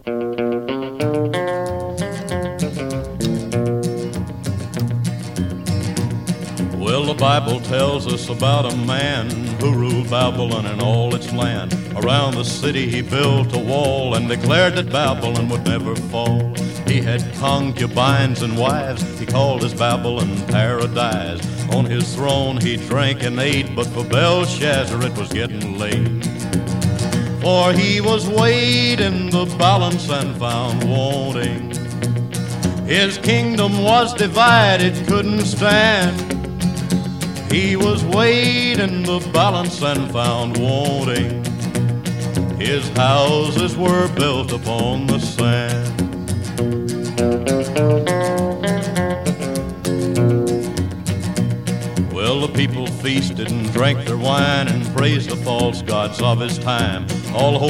Well, the Bible tells us about a man who ruled Babylon and all its land. Around the city he built a wall and declared that Babylon would never fall. He had concubines and wives, he called his Babylon paradise. On his throne he drank and ate, but for Belshazzar it was getting late. For he was weighed in the balance and found wanting. His kingdom was divided, couldn't stand. He was weighed in the balance and found wanting. His houses were built upon the sand. Well, the people feasted and drank their wine and praised the false gods of his time. All